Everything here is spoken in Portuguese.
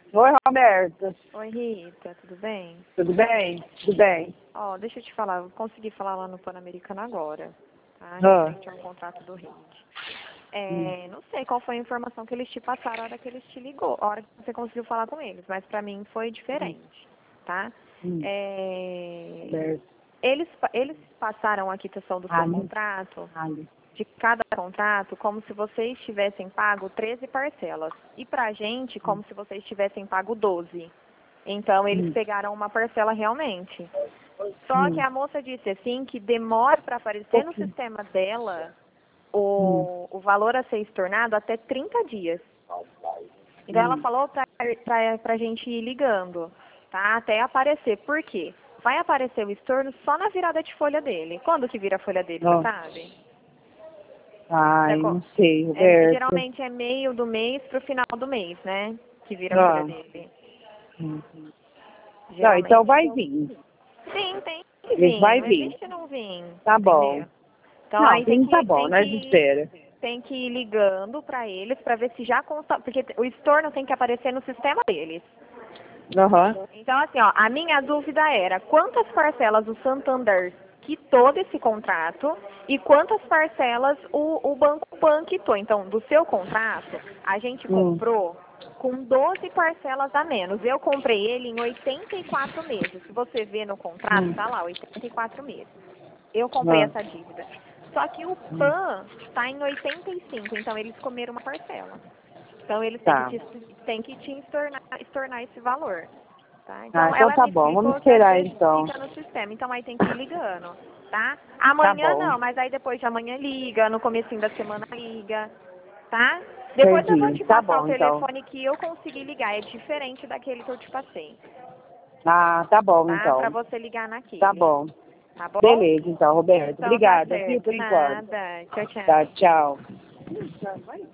Oi, Roberta. Oi, Rita, tudo bem? Tudo bem? Tudo bem. Ó, deixa eu te falar, eu consegui falar lá no Pan-Americano agora, tá? Ah. Referente ao contrato do Rede. Não sei qual foi a informação que eles te passaram a hora que eles te ligou, a hora que você conseguiu falar com eles, mas pra mim foi diferente, tá? Roberta. Eles passaram a quitação do seu contrato, de cada contrato, como se vocês tivessem pago 13 parcelas. E pra gente, como se vocês tivessem pago 12. Então, eles pegaram uma parcela realmente. Só que a moça disse assim que demora para aparecer no sistema dela o valor a ser estornado até 30 dias. Então, ela falou pra gente ir ligando, tá? Até aparecer. Por quê? Vai aparecer o estorno só na virada de folha dele. Quando que vira a folha dele, você sabe? Ai, não sei, Roberta. Geralmente é meio do mês pro final do mês, né? Que vira a folha dele. Não, então vai vir. Sim, tem que Ele vir. vai Não vir. existe não vir. Tá bom. Entendeu? Então Não, aí tá bom, nós espera. tem que ir ligando para eles para ver se já consta, porque o estorno tem que aparecer no sistema deles. Então assim, ó, a minha dúvida era quantas parcelas o Santander quitou desse contrato e quantas parcelas o Banco Pan quitou. Então, do seu contrato, a gente comprou com 12 parcelas a menos. Eu comprei ele em 84 meses. Se você vê no contrato, tá lá, 84 meses. Eu comprei essa dívida. Só que o PAN está em 85, então eles comeram uma parcela. Então eles têm que te estornar esse valor. Tá? Então então tá bom, vamos esperar então. Fica no sistema, então aí tem que ir ligando, tá? Amanhã não, mas aí depois de amanhã liga, no comecinho da semana liga, tá? Depois eu vou te passar o telefone que eu consegui ligar, é diferente daquele que eu te passei. Ah, tá bom então. Pra você ligar naquele. Tá bom. Tá bom? Beleza então, Roberto. Então, Obrigada, tá viu, por enquanto. Nada. Tchau, tchau. Tá, tchau.